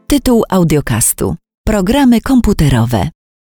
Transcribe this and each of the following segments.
Tytuł audiocastu. Programy komputerowe.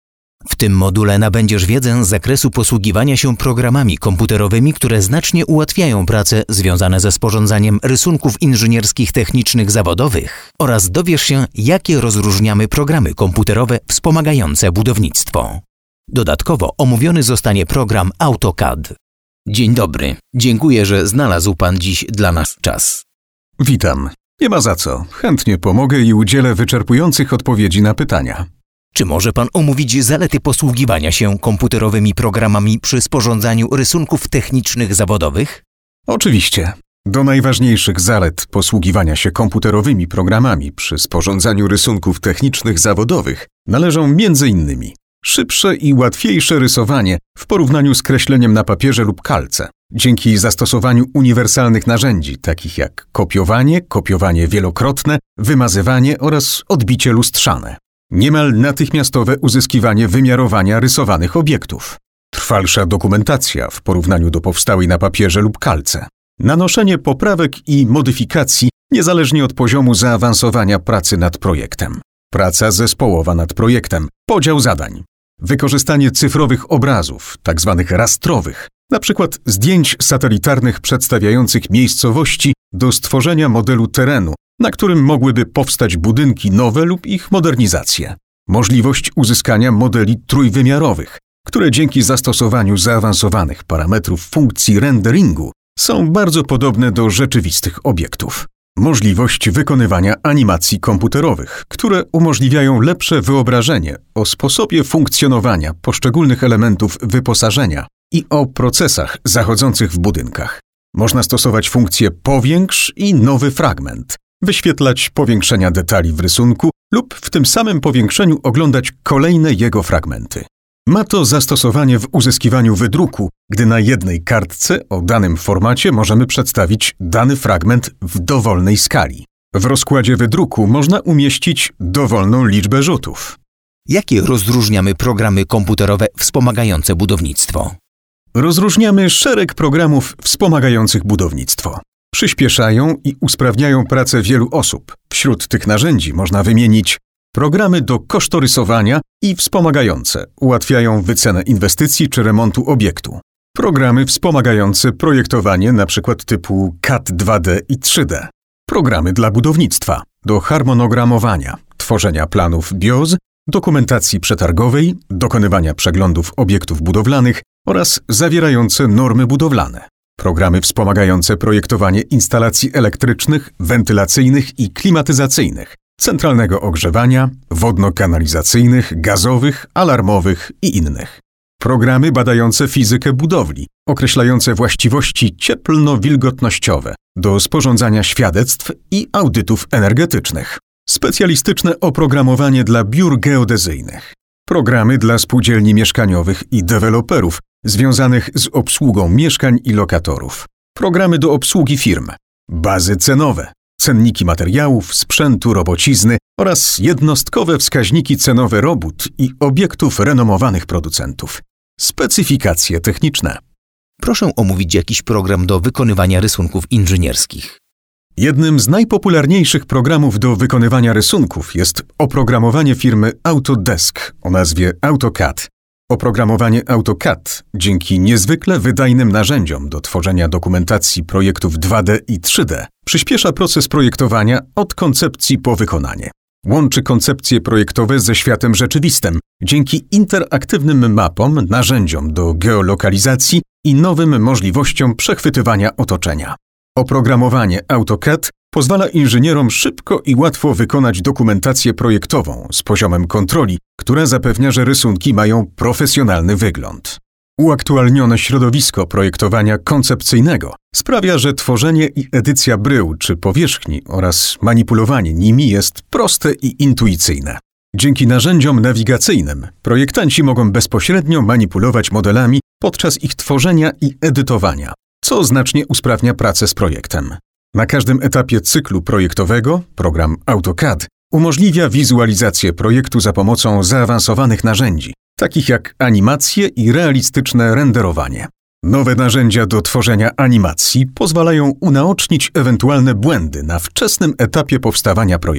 W tym module nabędziesz wiedzę z zakresu posługiwania się programami komputerowymi, które znacznie ułatwiają prace związane ze sporządzaniem rysunków inżynierskich technicznych zawodowych oraz dowiesz się, jakie rozróżniamy programy komputerowe wspomagające budownictwo. Dodatkowo omówiony zostanie program AutoCAD. Dzień dobry. Dziękuję, że znalazł Pan dziś dla nas czas. Witam. Nie ma za co. Chętnie pomogę i udzielę wyczerpujących odpowiedzi na pytania. Czy może Pan omówić zalety posługiwania się komputerowymi programami przy sporządzaniu rysunków technicznych zawodowych? Oczywiście. Do najważniejszych zalet posługiwania się komputerowymi programami przy sporządzaniu rysunków technicznych zawodowych należą m.in. szybsze i łatwiejsze rysowanie w porównaniu z kreśleniem na papierze lub kalce, dzięki zastosowaniu uniwersalnych narzędzi takich jak kopiowanie wielokrotne, wymazywanie oraz odbicie lustrzane. Niemal natychmiastowe uzyskiwanie wymiarowania rysowanych obiektów. Trwalsza dokumentacja w porównaniu do powstałej na papierze lub kalce. Nanoszenie poprawek i modyfikacji niezależnie od poziomu zaawansowania pracy nad projektem. Praca zespołowa nad projektem. Podział zadań. Wykorzystanie cyfrowych obrazów, tzw. rastrowych, np. zdjęć satelitarnych przedstawiających miejscowości do stworzenia modelu terenu, na którym mogłyby powstać budynki nowe lub ich modernizacje. Możliwość uzyskania modeli trójwymiarowych, które dzięki zastosowaniu zaawansowanych parametrów funkcji renderingu są bardzo podobne do rzeczywistych obiektów. Możliwość wykonywania animacji komputerowych, które umożliwiają lepsze wyobrażenie o sposobie funkcjonowania poszczególnych elementów wyposażenia i o procesach zachodzących w budynkach. Można stosować funkcję powiększ i nowy fragment, wyświetlać powiększenia detali w rysunku lub w tym samym powiększeniu oglądać kolejne jego fragmenty. Ma to zastosowanie w uzyskiwaniu wydruku, gdy na jednej kartce o danym formacie możemy przedstawić dany fragment w dowolnej skali. W rozkładzie wydruku można umieścić dowolną liczbę rzutów. Jakie rozróżniamy programy komputerowe wspomagające budownictwo? Rozróżniamy szereg programów wspomagających budownictwo. Przyspieszają i usprawniają pracę wielu osób. Wśród tych narzędzi można wymienić programy do kosztorysowania i wspomagające, ułatwiają wycenę inwestycji czy remontu obiektu. Programy wspomagające projektowanie np. typu CAD 2D i 3D. Programy dla budownictwa, do harmonogramowania, tworzenia planów BIOS, dokumentacji przetargowej, dokonywania przeglądów obiektów budowlanych oraz zawierające normy budowlane. Programy wspomagające projektowanie instalacji elektrycznych, wentylacyjnych i klimatyzacyjnych, centralnego ogrzewania, wodno-kanalizacyjnych, gazowych, alarmowych i innych. Programy badające fizykę budowli, określające właściwości cieplno-wilgotnościowe do sporządzania świadectw i audytów energetycznych. Specjalistyczne oprogramowanie dla biur geodezyjnych. Programy dla spółdzielni mieszkaniowych i deweloperów związanych z obsługą mieszkań i lokatorów. Programy do obsługi firm. Bazy cenowe. Cenniki materiałów, sprzętu, robocizny oraz jednostkowe wskaźniki cenowe robót i obiektów renomowanych producentów. Specyfikacje techniczne. Proszę omówić jakiś program do wykonywania rysunków inżynierskich. Jednym z najpopularniejszych programów do wykonywania rysunków jest oprogramowanie firmy Autodesk o nazwie AutoCAD. Oprogramowanie AutoCAD dzięki niezwykle wydajnym narzędziom do tworzenia dokumentacji projektów 2D i 3D przyspiesza proces projektowania od koncepcji po wykonanie. Łączy koncepcje projektowe ze światem rzeczywistym dzięki interaktywnym mapom, narzędziom do geolokalizacji i nowym możliwościom przechwytywania otoczenia. Oprogramowanie AutoCAD pozwala inżynierom szybko i łatwo wykonać dokumentację projektową z poziomem kontroli, która zapewnia, że rysunki mają profesjonalny wygląd. Uaktualnione środowisko projektowania koncepcyjnego sprawia, że tworzenie i edycja brył czy powierzchni oraz manipulowanie nimi jest proste i intuicyjne. Dzięki narzędziom nawigacyjnym projektanci mogą bezpośrednio manipulować modelami podczas ich tworzenia i edytowania, co znacznie usprawnia pracę z projektem. Na każdym etapie cyklu projektowego program AutoCAD umożliwia wizualizację projektu za pomocą zaawansowanych narzędzi, takich jak animacje i realistyczne renderowanie. Nowe narzędzia do tworzenia animacji pozwalają unaocznić ewentualne błędy na wczesnym etapie powstawania projektu,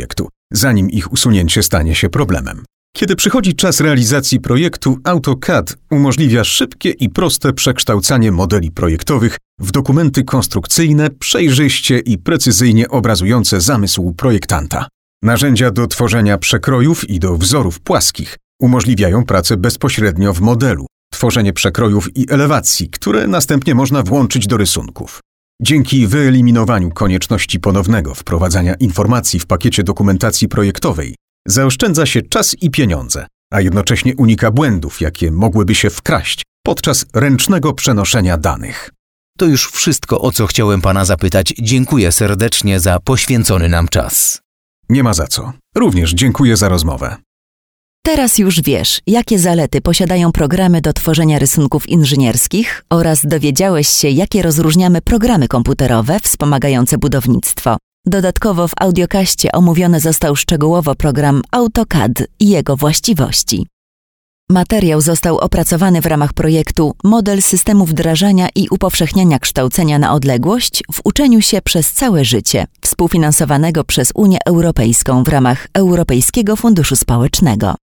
zanim ich usunięcie stanie się problemem. Kiedy przychodzi czas realizacji projektu, AutoCAD umożliwia szybkie i proste przekształcanie modeli projektowych w dokumenty konstrukcyjne, przejrzyście i precyzyjnie obrazujące zamysł projektanta. Narzędzia do tworzenia przekrojów i do wzorów płaskich umożliwiają pracę bezpośrednio w modelu, tworzenie przekrojów i elewacji, które następnie można włączyć do rysunków. Dzięki wyeliminowaniu konieczności ponownego wprowadzania informacji w pakiecie dokumentacji projektowej zaoszczędza się czas i pieniądze, a jednocześnie unika błędów, jakie mogłyby się wkraść podczas ręcznego przenoszenia danych. To już wszystko, o co chciałem pana zapytać. Dziękuję serdecznie za poświęcony nam czas. Nie ma za co. Również dziękuję za rozmowę. Teraz już wiesz, jakie zalety posiadają programy do tworzenia rysunków inżynierskich oraz dowiedziałeś się, jakie rozróżniamy programy komputerowe wspomagające budownictwo. Dodatkowo w audiokaście omówiony został szczegółowo program AutoCAD i jego właściwości. Materiał został opracowany w ramach projektu Model systemu wdrażania i upowszechniania kształcenia na odległość w uczeniu się przez całe życie, współfinansowanego przez Unię Europejską w ramach Europejskiego Funduszu Społecznego.